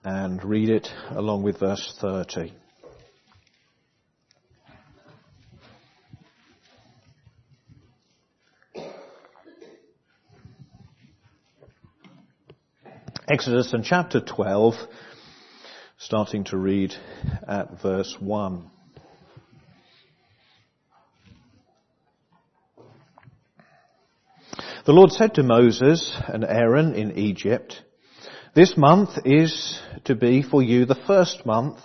and read it along with verse 30. Exodus and chapter 12, starting to read at verse 1. The Lord said to Moses and Aaron in Egypt, "This month is to be for you the first month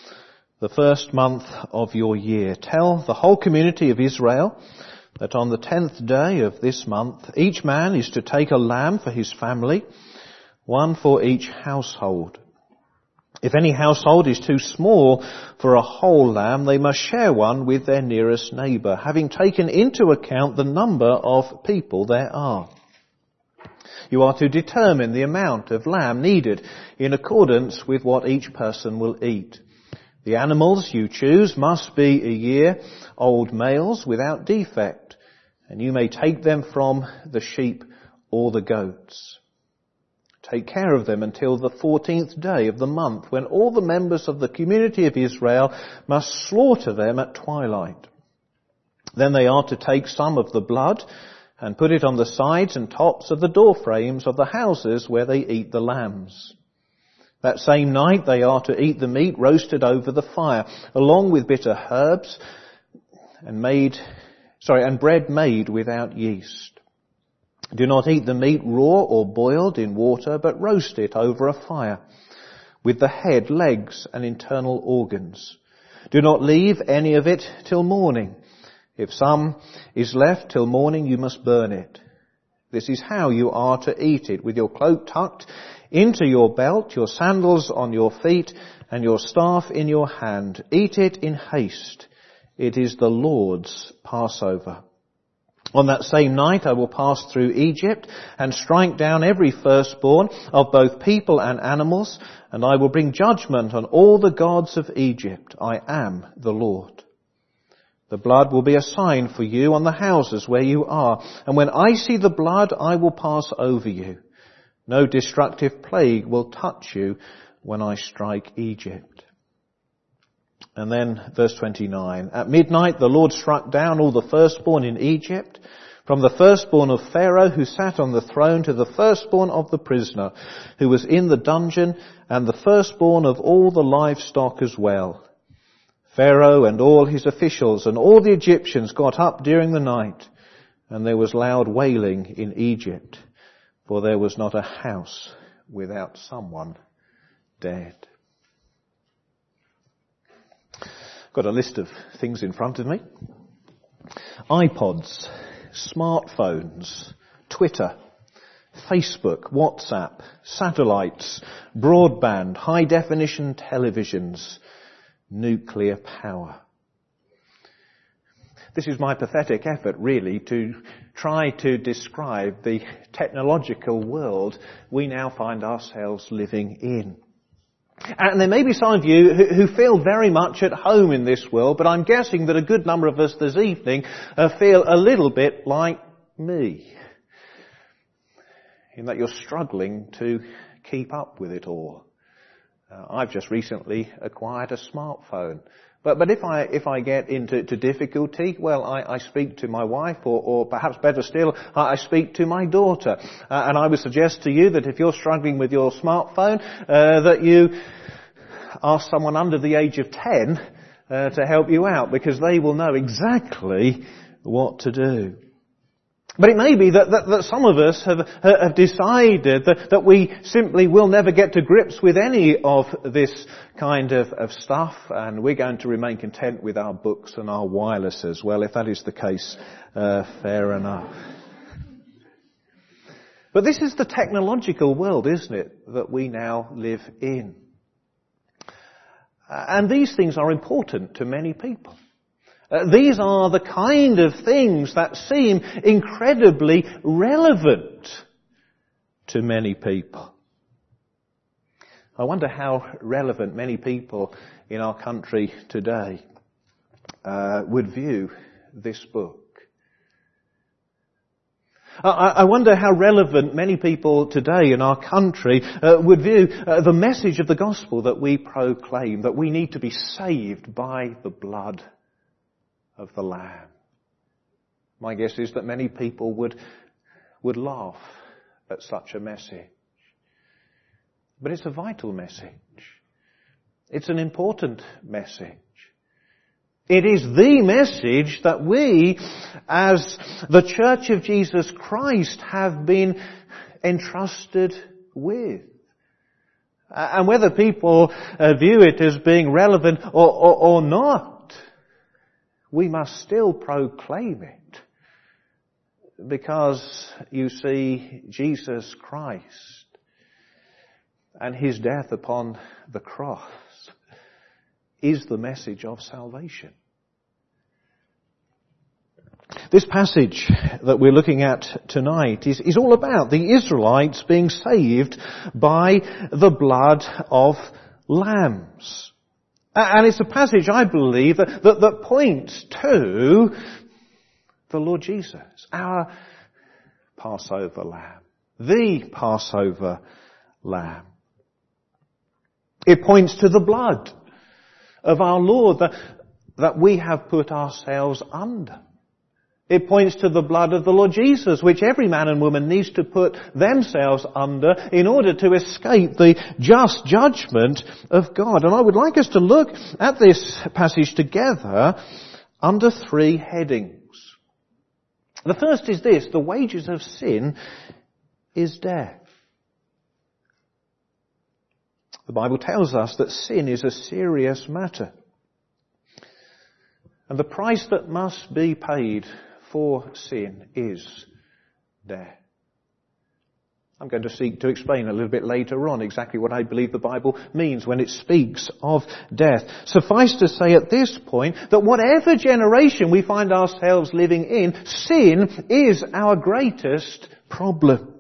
of your year. Tell the whole community of Israel that on the 10th day of this month, each man is to take a lamb for his family, one for each household. If any household is too small for a whole lamb, they must share one with their nearest neighbour, having taken into account the number of people there are. You are to determine the amount of lamb needed in accordance with what each person will eat. The animals you choose must be a year-old males without defect, and you may take them from the sheep or the goats. Take care of them until the 14th day of the month, when all the members of the community of Israel must slaughter them at twilight. Then they are to take some of the blood and put it on the sides and tops of the door frames of the houses where they eat the lambs. That same night they are to eat the meat roasted over the fire, along with bitter herbs and bread made without yeast. Do not eat the meat raw or boiled in water, but roast it over a fire, with the head, legs, and internal organs. Do not leave any of it till morning. If some is left till morning, you must burn it. This is how you are to eat it, with your cloak tucked into your belt, your sandals on your feet, and your staff in your hand. Eat it in haste. It is the Lord's Passover. On that same night I will pass through Egypt and strike down every firstborn of both people and animals, and I will bring judgment on all the gods of Egypt. I am the Lord. The blood will be a sign for you on the houses where you are, and when I see the blood, I will pass over you. No destructive plague will touch you when I strike Egypt." And then verse 29. At midnight the Lord struck down all the firstborn in Egypt, from the firstborn of Pharaoh who sat on the throne to the firstborn of the prisoner who was in the dungeon, and the firstborn of all the livestock as well. Pharaoh and all his officials and all the Egyptians got up during the night, and there was loud wailing in Egypt, for there was not a house without someone dead. Got a list of things in front of me. iPods, smartphones, Twitter, Facebook, WhatsApp, satellites, broadband, high-definition televisions, nuclear power. This is my pathetic effort, really, to try to describe the technological world we now find ourselves living in. And there may be some of you who feel very much at home in this world, but I'm guessing that a good number of us this evening feel a little bit like me, in that you're struggling to keep up with it all. I've just recently acquired a smartphone. But if I get into difficulty, well, I speak to my wife, or perhaps better still, I speak to my daughter. And I would suggest to you that if you're struggling with your smartphone, that you ask someone under the age of 10 to help you out, because they will know exactly what to do. But it may be that some of us have decided that we simply will never get to grips with any of this kind of stuff, and we're going to remain content with our books and our wirelesses. Well, if that is the case, fair enough. But this is the technological world, isn't it, that we now live in. And these things are important to many people. These are the kind of things that seem incredibly relevant to many people. I wonder how relevant many people in our country today would view this book. I wonder how relevant many people today in our country would view the message of the gospel that we proclaim, that we need to be saved by the blood of the Lamb. My guess is that many people would laugh at such a message. But it's a vital message. It's an important message. It is the message that we, as the Church of Jesus Christ, have been entrusted with. And whether people view it as being relevant or not, we must still proclaim it. Because, you see, Jesus Christ and His death upon the cross is the message of salvation. This passage that we're looking at tonight is all about the Israelites being saved by the blood of lambs. And it's a passage, I believe, that points to the Lord Jesus, our Passover Lamb, the Passover Lamb. It points to the blood of our Lord that we have put ourselves under. It points to the blood of the Lord Jesus, which every man and woman needs to put themselves under in order to escape the just judgment of God. And I would like us to look at this passage together under three headings. The first is this: the wages of sin is death. The Bible tells us that sin is a serious matter. And the price that must be paid for sin is death. I'm going to seek to explain a little bit later on exactly what I believe the Bible means when it speaks of death. Suffice to say at this point that whatever generation we find ourselves living in, sin is our greatest problem.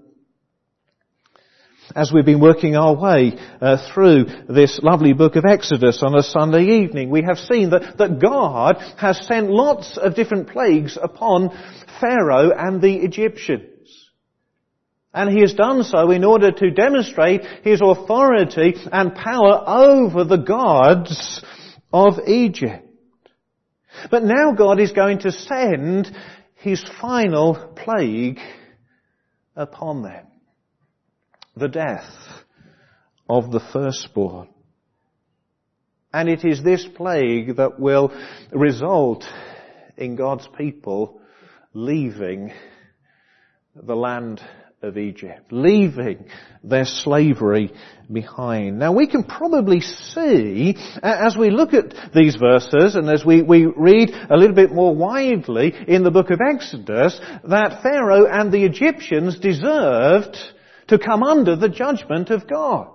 As we've been working our way through this lovely book of Exodus on a Sunday evening, we have seen that God has sent lots of different plagues upon Pharaoh and the Egyptians. And He has done so in order to demonstrate His authority and power over the gods of Egypt. But now God is going to send His final plague upon them: the death of the firstborn. And it is this plague that will result in God's people leaving the land of Egypt, leaving their slavery behind. Now we can probably see, as we look at these verses and as we read a little bit more widely in the book of Exodus, that Pharaoh and the Egyptians deserved to come under the judgment of God.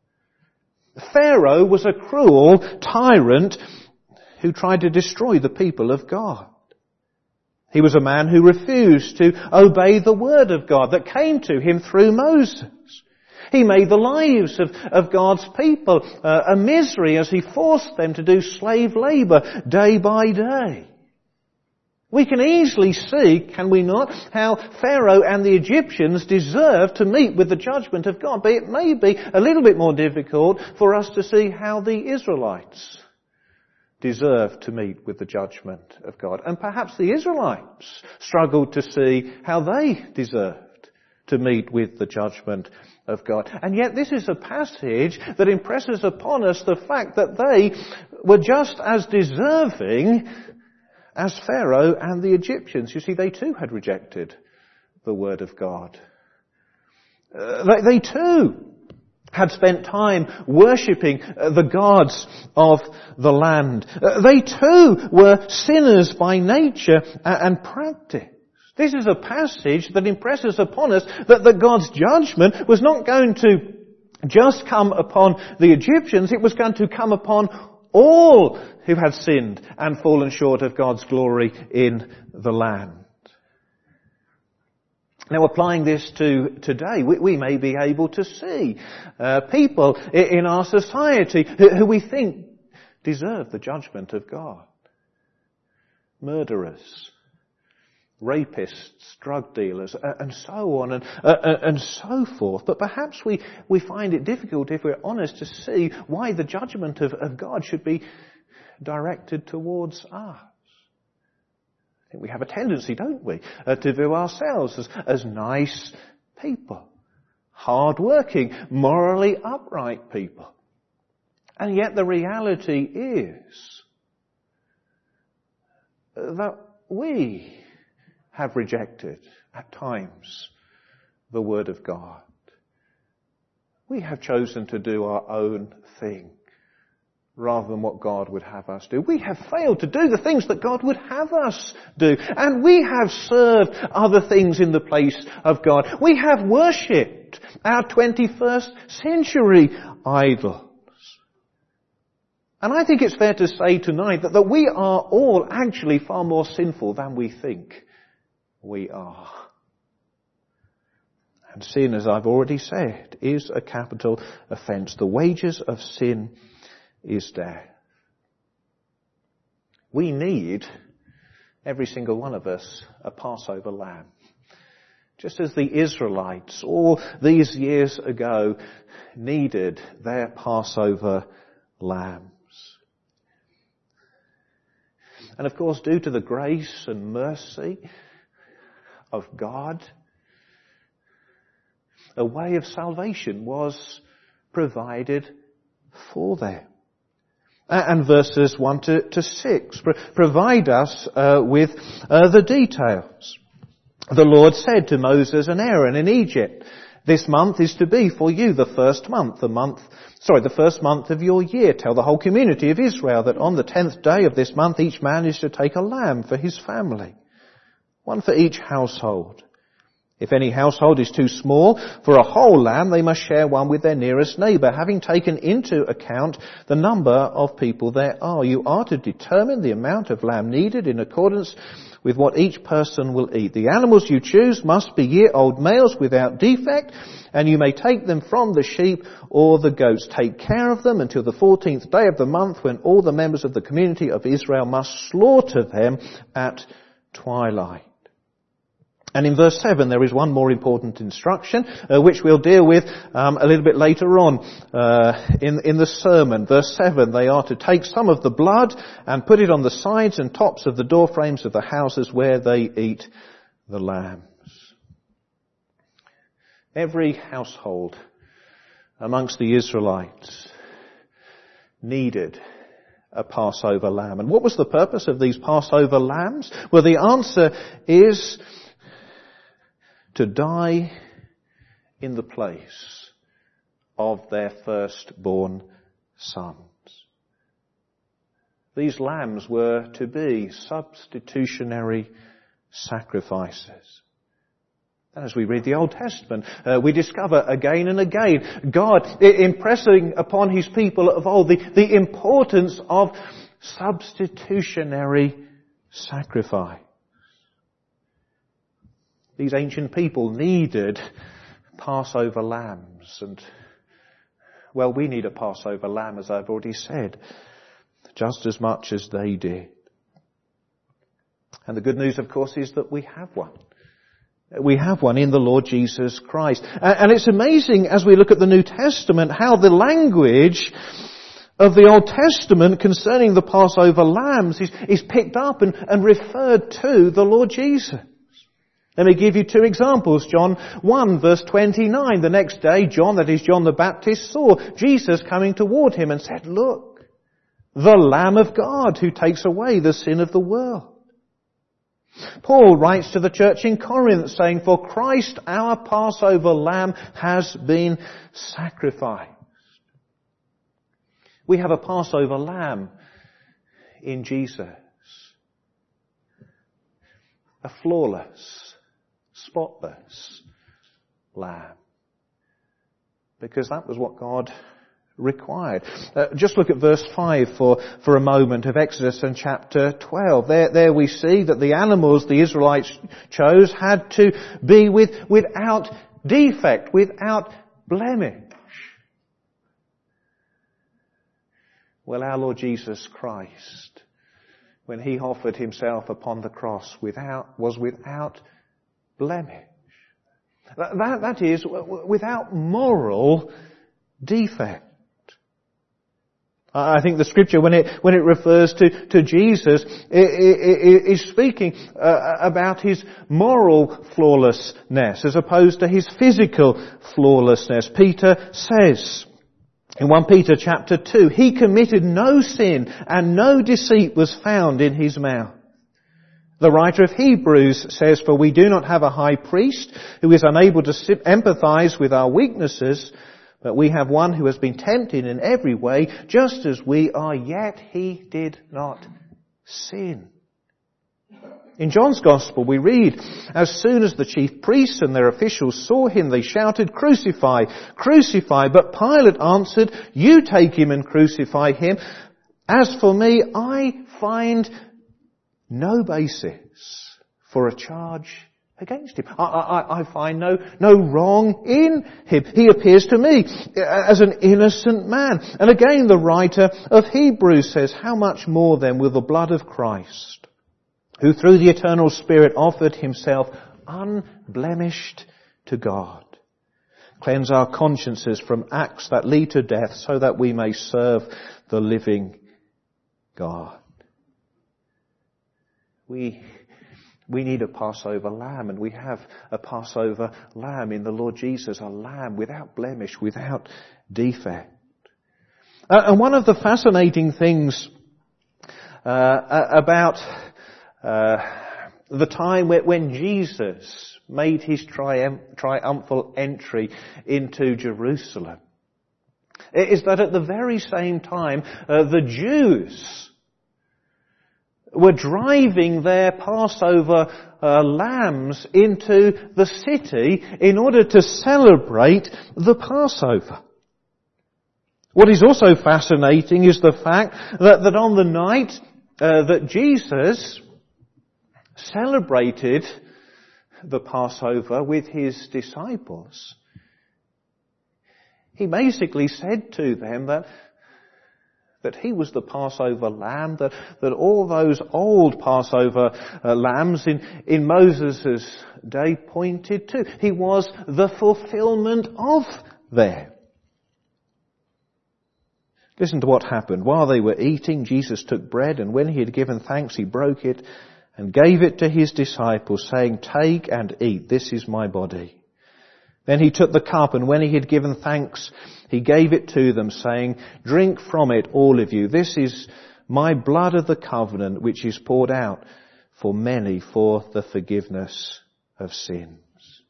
Pharaoh was a cruel tyrant who tried to destroy the people of God. He was a man who refused to obey the word of God that came to him through Moses. He made the lives of God's people a misery as he forced them to do slave labour day by day. We can easily see, can we not, how Pharaoh and the Egyptians deserve to meet with the judgment of God. But it may be a little bit more difficult for us to see how the Israelites deserve to meet with the judgment of God. And perhaps the Israelites struggled to see how they deserved to meet with the judgment of God. And yet this is a passage that impresses upon us the fact that they were just as deserving as Pharaoh and the Egyptians. You see, they too had rejected the word of God. They too had spent time worshipping the gods of the land. They too were sinners by nature and practice. This is a passage that impresses upon us that God's judgment was not going to just come upon the Egyptians, it was going to come upon all who had sinned and fallen short of God's glory in the land. Now, applying this to today, we may be able to see people in our society who we think deserve the judgment of God. Murderers, rapists, drug dealers, and so on, and so forth. But perhaps we find it difficult, if we're honest, to see why the judgment of God should be directed towards us. I think we have a tendency, don't we, to view ourselves as nice people, hard-working, morally upright people. And yet the reality is that we have rejected, at times, the Word of God. We have chosen to do our own thing rather than what God would have us do. We have failed to do the things that God would have us do. And we have served other things in the place of God. We have worshipped our 21st century idols. And I think it's fair to say tonight that we are all actually far more sinful than we think we are. And sin, as I've already said, is a capital offence. The wages of sin is death. We need, every single one of us, a Passover lamb. Just as the Israelites all these years ago needed their Passover lambs. And of course, due to the grace and mercy of God, a way of salvation was provided for them. And verses 1 to 6 provide us with the details. The Lord said to Moses and Aaron in Egypt, "This month is to be for you the first month, the first month of your year. Tell the whole community of Israel that on the 10th day of this month each man is to take a lamb for his family, one for each household. If any household is too small for a whole lamb, they must share one with their nearest neighbour, having taken into account the number of people there are. You are to determine the amount of lamb needed in accordance with what each person will eat. The animals you choose must be year-old males without defect, and you may take them from the sheep or the goats. Take care of them until the 14th day of the month, when all the members of the community of Israel must slaughter them at twilight." And in verse 7 there is one more important instruction, which we'll deal with a little bit later on in the sermon. Verse 7, they are to take some of the blood and put it on the sides and tops of the door frames of the houses where they eat the lambs. Every household amongst the Israelites needed a Passover lamb. And what was the purpose of these Passover lambs? Well, the answer is to die in the place of their firstborn sons. These lambs were to be substitutionary sacrifices. And as we read the Old Testament, we discover again and again God impressing upon His people of old the importance of substitutionary sacrifice. These ancient people needed Passover lambs, and, well, we need a Passover lamb, as I've already said, just as much as they did. And the good news, of course, is that we have one. We have one in the Lord Jesus Christ. And it's amazing as we look at the New Testament how the language of the Old Testament concerning the Passover lambs is picked up and referred to the Lord Jesus. Let me give you two examples. John 1 verse 29. The next day, John, that is John the Baptist, saw Jesus coming toward him and said, "Look, the Lamb of God who takes away the sin of the world." Paul writes to the church in Corinth saying, "For Christ our Passover lamb has been sacrificed." We have a Passover lamb in Jesus. A flawless, spotless lamb. Because that was what God required. Just look at verse 5 for a moment of Exodus and chapter 12. There we see that the animals the Israelites chose had to be without defect, without blemish. Well, our Lord Jesus Christ when he offered himself upon the cross was without blemish. That is, without moral defect. I think the scripture, when it refers to Jesus, is speaking about his moral flawlessness as opposed to his physical flawlessness. Peter says in 1 Peter chapter 2, he committed no sin and no deceit was found in his mouth. The writer of Hebrews says, for we do not have a high priest who is unable to empathize with our weaknesses, but we have one who has been tempted in every way, just as we are, yet he did not sin. In John's Gospel we read, as soon as the chief priests and their officials saw him, they shouted, crucify, crucify. But Pilate answered, you take him and crucify him. As for me, I find no basis for a charge against him. I find no wrong in him. He appears to me as an innocent man. And again, the writer of Hebrews says, how much more then will the blood of Christ, who through the eternal Spirit offered himself unblemished to God, cleanse our consciences from acts that lead to death, so that we may serve the living God. We need a Passover lamb, and we have a Passover lamb in the Lord Jesus, a lamb without blemish, without defect. And one of the fascinating things about the time when Jesus made his triumphal entry into Jerusalem is that at the very same time the Jews were driving their Passover lambs into the city in order to celebrate the Passover. What is also fascinating is the fact that on the night that Jesus celebrated the Passover with his disciples, he basically said to them that he was the Passover lamb, that all those old Passover lambs in Moses' day pointed to. He was the fulfillment of them. Listen to what happened. While they were eating, Jesus took bread, and when he had given thanks, he broke it and gave it to his disciples, saying, take and eat, this is my body. Then he took the cup, and when he had given thanks, he gave it to them, saying, drink from it, all of you. This is my blood of the covenant, which is poured out for many for the forgiveness of sins.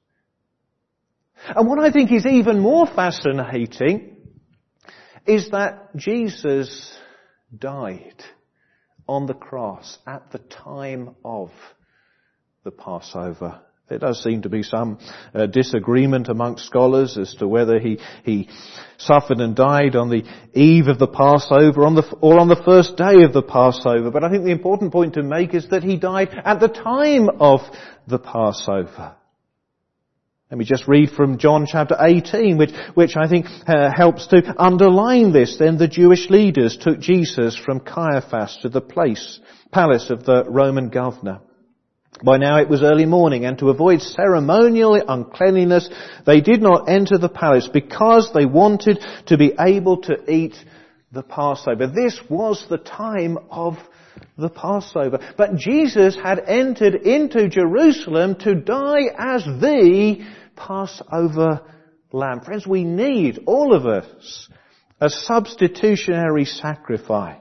And what I think is even more fascinating is that Jesus died on the cross at the time of the Passover. There does seem to be some disagreement amongst scholars as to whether he suffered and died on the eve of the Passover or on the first day of the Passover. But I think the important point to make is that he died at the time of the Passover. Let me just read from John chapter 18, which I think helps to underline this. Then the Jewish leaders took Jesus from Caiaphas to the palace of the Roman governor. By now it was early morning, and to avoid ceremonial uncleanliness, they did not enter the palace because they wanted to be able to eat the Passover. This was the time of the Passover. But Jesus had entered into Jerusalem to die as the Passover lamb. Friends, we need, all of us, a substitutionary sacrifice.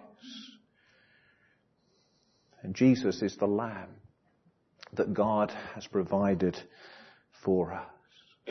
And Jesus is the lamb that God has provided for us.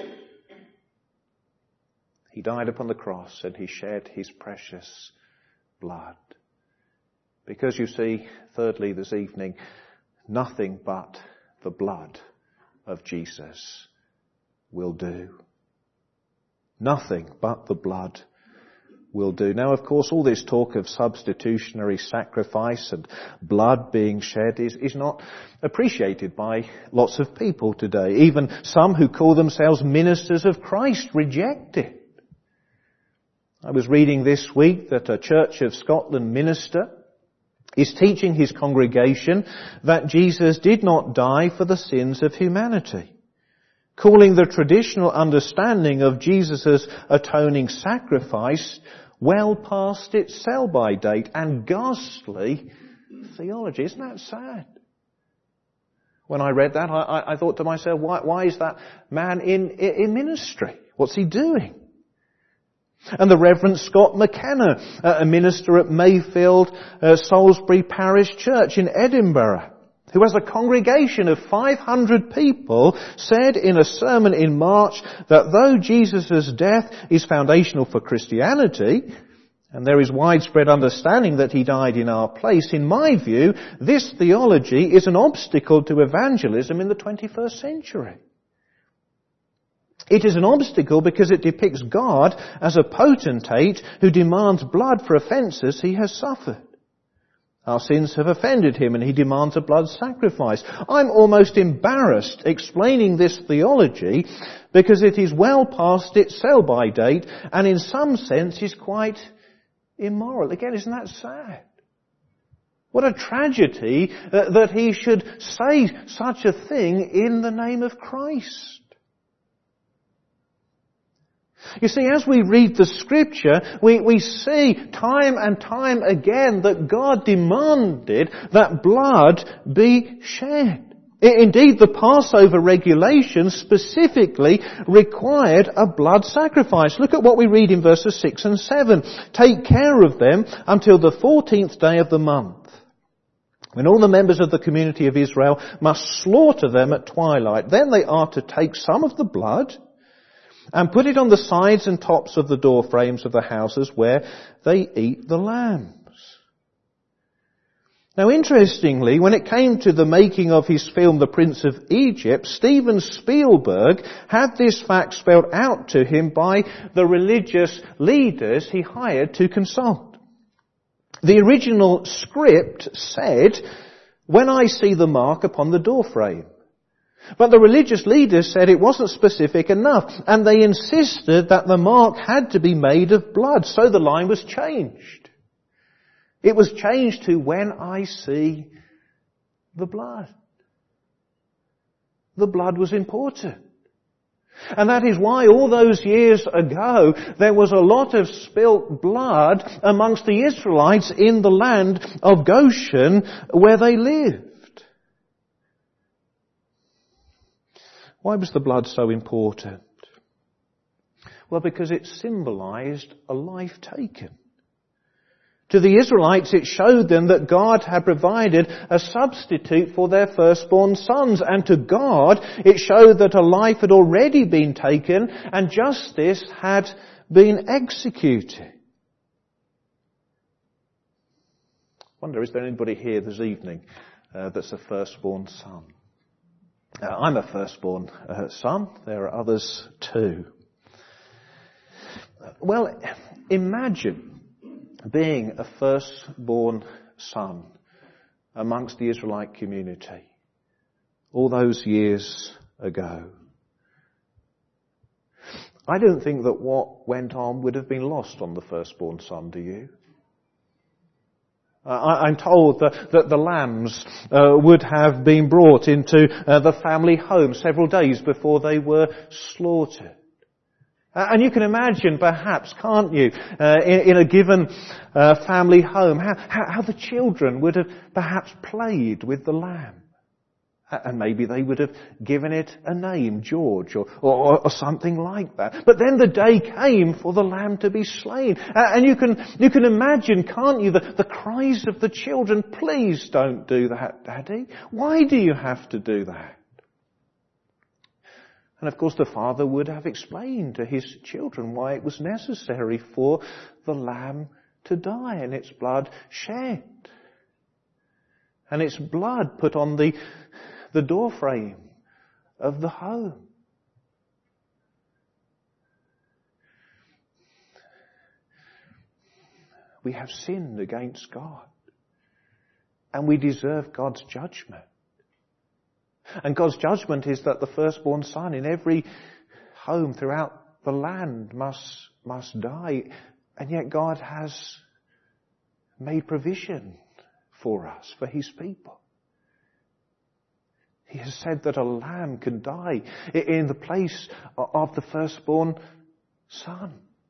He died upon the cross and he shed his precious blood. Because you see, thirdly this evening, nothing but the blood of Jesus will do. Nothing but the blood will do. Now, of course, all this talk of substitutionary sacrifice and blood being shed is not appreciated by lots of people today. Even some who call themselves ministers of Christ reject it. I was reading this week that a Church of Scotland minister is teaching his congregation that Jesus did not die for the sins of humanity, calling the traditional understanding of Jesus' atoning sacrifice well past its sell-by date and ghastly theology. Isn't that sad? When I read that, I thought to myself, why is that man in ministry? What's he doing? And the Reverend Scott McKenna, a minister at Mayfield Salisbury Parish Church in Edinburgh, who has a congregation of 500 people, said in a sermon in March that though Jesus' death is foundational for Christianity, and there is widespread understanding that he died in our place, in my view, this theology is an obstacle to evangelism in the 21st century. It is an obstacle because it depicts God as a potentate who demands blood for offences he has suffered. Our sins have offended him and he demands a blood sacrifice. I'm almost embarrassed explaining this theology because it is well past its sell-by date and in some sense is quite immoral. Again, isn't that sad? What a tragedy that he should say such a thing in the name of Christ. You see, as we read the Scripture, we see time and time again that God demanded that blood be shed. Indeed, the Passover regulations specifically required a blood sacrifice. Look at what we read in verses 6 and 7. Take care of them until the 14th day of the month, when all the members of the community of Israel must slaughter them at twilight. Then they are to take some of the blood and put it on the sides and tops of the door frames of the houses where they eat the lambs. Now, interestingly, when it came to the making of his film The Prince of Egypt, Steven Spielberg had this fact spelled out to him by the religious leaders he hired to consult. The original script said, "When I see the mark upon the doorframe." But the religious leaders said it wasn't specific enough, and they insisted that the mark had to be made of blood, so the line was changed. It was changed to "when I see the blood." The blood was important. And that is why all those years ago there was a lot of spilt blood amongst the Israelites in the land of Goshen where they lived. Why was the blood so important? Well, because it symbolized a life taken. To the Israelites, it showed them that God had provided a substitute for their firstborn sons. And to God, it showed that a life had already been taken and justice had been executed. I wonder, is there anybody here this evening that's a firstborn son? I'm a firstborn son. There are others too. Well, imagine being a firstborn son amongst the Israelite community all those years ago. I don't think that what went on would have been lost on the firstborn son, do you? I'm told that the lambs would have been brought into the family home several days before they were slaughtered. And you can imagine, perhaps, can't you, in a given family home, how the children would have perhaps played with the lamb. And maybe they would have given it a name, George, or something like that. But then the day came for the lamb to be slain. And you can imagine, can't you, the cries of the children, "Please don't do that, Daddy. Why do you have to do that?" And of course the father would have explained to his children why it was necessary for the lamb to die and its blood shed. And its blood put on the doorframe of the home. We have sinned against God, and we deserve God's judgment. And God's judgment is that the firstborn son in every home throughout the land must die, and yet God has made provision for us, for his people. He has said that a lamb can die in the place of the firstborn son.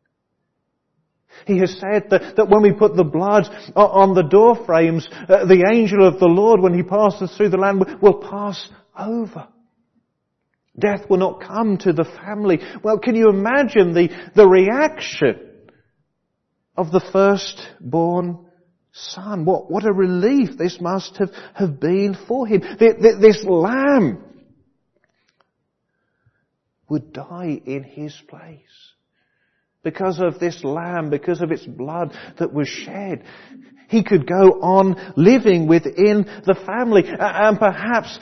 He has said that when we put the blood on the door frames, the angel of the Lord, when he passes through the land, will pass over. Death will not come to the family. Well, can you imagine the reaction of the firstborn son? What a relief this must have been for him. This lamb would die in his place. Because of this lamb, because of its blood that was shed, he could go on living within the family. And perhaps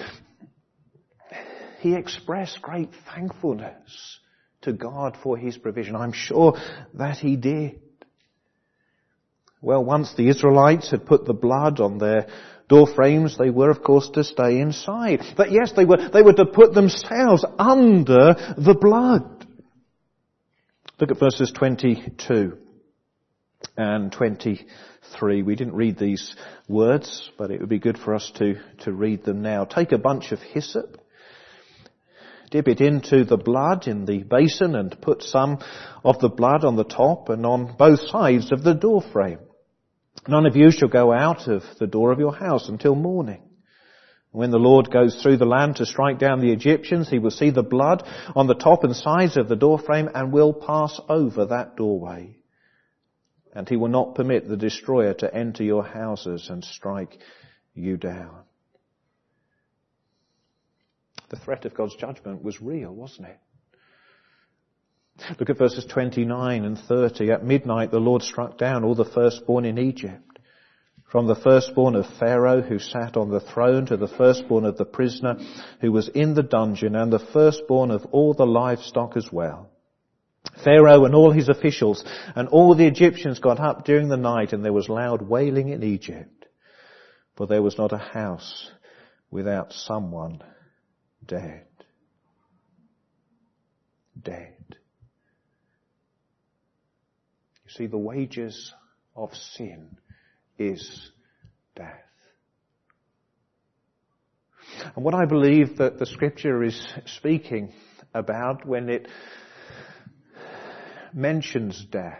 he expressed great thankfulness to God for his provision. I'm sure that he did. Well, once the Israelites had put the blood on their door frames, they were, of course, to stay inside. But yes, they were to put themselves under the blood. Look at verses 22 and 23. We didn't read these words, but it would be good for us to read them now. Take a bunch of hyssop, dip it into the blood in the basin, and put some of the blood on the top and on both sides of the door frame. None of you shall go out of the door of your house until morning. When the Lord goes through the land to strike down the Egyptians, he will see the blood on the top and sides of the doorframe and will pass over that doorway. And he will not permit the destroyer to enter your houses and strike you down. The threat of God's judgment was real, wasn't it? Look at verses 29 and 30. At midnight the Lord struck down all the firstborn in Egypt. From the firstborn of Pharaoh who sat on the throne to the firstborn of the prisoner who was in the dungeon, and the firstborn of all the livestock as well. Pharaoh and all his officials and all the Egyptians got up during the night, and there was loud wailing in Egypt, for there was not a house without someone dead. Dead. You see, the wages of sin is death. And what I believe that the Scripture is speaking about when it mentions death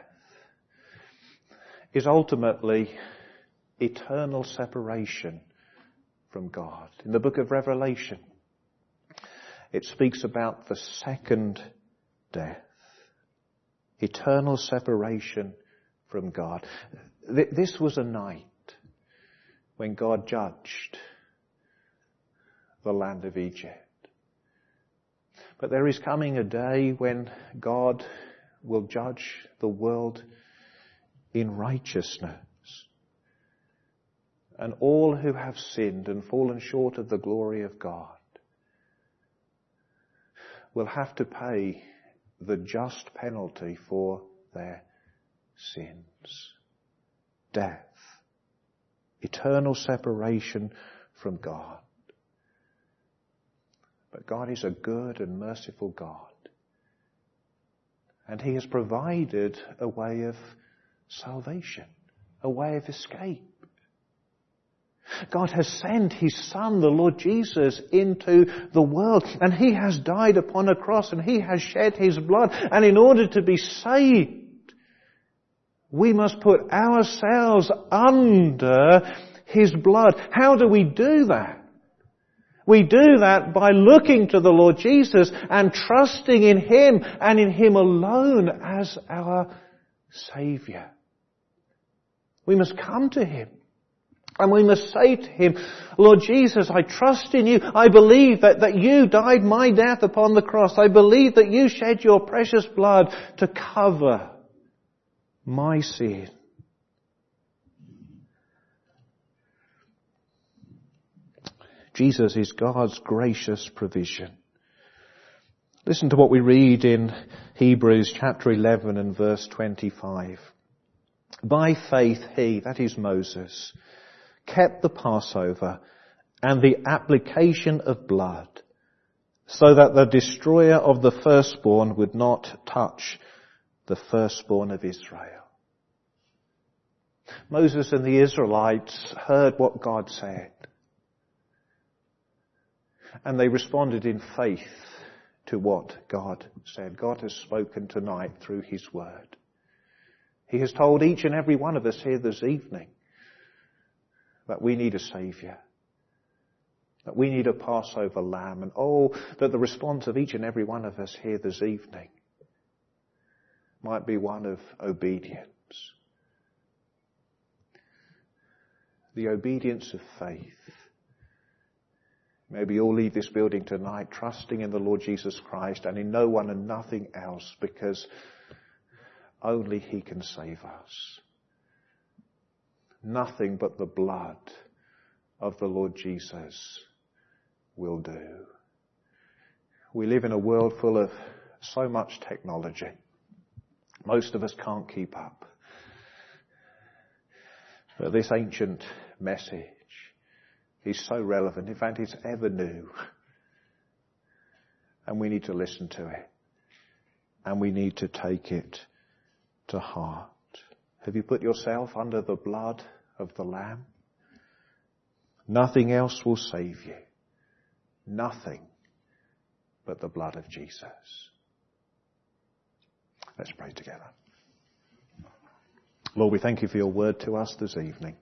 is ultimately eternal separation from God. In the book of Revelation, it speaks about the second death. Eternal separation from God. This was a night when God judged the land of Egypt. But there is coming a day when God will judge the world in righteousness. And all who have sinned and fallen short of the glory of God will have to pay the just penalty for their sins. Death. Eternal separation from God. But God is a good and merciful God. And he has provided a way of salvation, a way of escape. God has sent his Son, the Lord Jesus, into the world, and he has died upon a cross, and he has shed his blood. And in order to be saved, we must put ourselves under his blood. How do we do that? We do that by looking to the Lord Jesus and trusting in him and in him alone as our Saviour. We must come to him. And we must say to him, Lord Jesus, I trust in you. I believe that you died my death upon the cross. I believe that you shed your precious blood to cover my sin. Jesus is God's gracious provision. Listen to what we read in Hebrews chapter 11 and verse 25. By faith he, that is Moses, kept the Passover and the application of blood, so that the destroyer of the firstborn would not touch the firstborn of Israel. Moses and the Israelites heard what God said. And they responded in faith to what God said. God has spoken tonight through His Word. He has told each and every one of us here this evening that we need a Saviour. That we need a Passover lamb. And that the response of each and every one of us here this evening might be one of obedience. The obedience of faith. May we all leave this building tonight trusting in the Lord Jesus Christ and in no one and nothing else, because only He can save us. Nothing but the blood of the Lord Jesus will do. We live in a world full of so much technology. Most of us can't keep up. But this ancient message is so relevant. In fact, it's ever new. And we need to listen to it. And we need to take it to heart. Have you put yourself under the blood of the Lamb? Nothing else will save you. Nothing but the blood of Jesus. Let's pray together. Lord, we thank You for Your word to us this evening.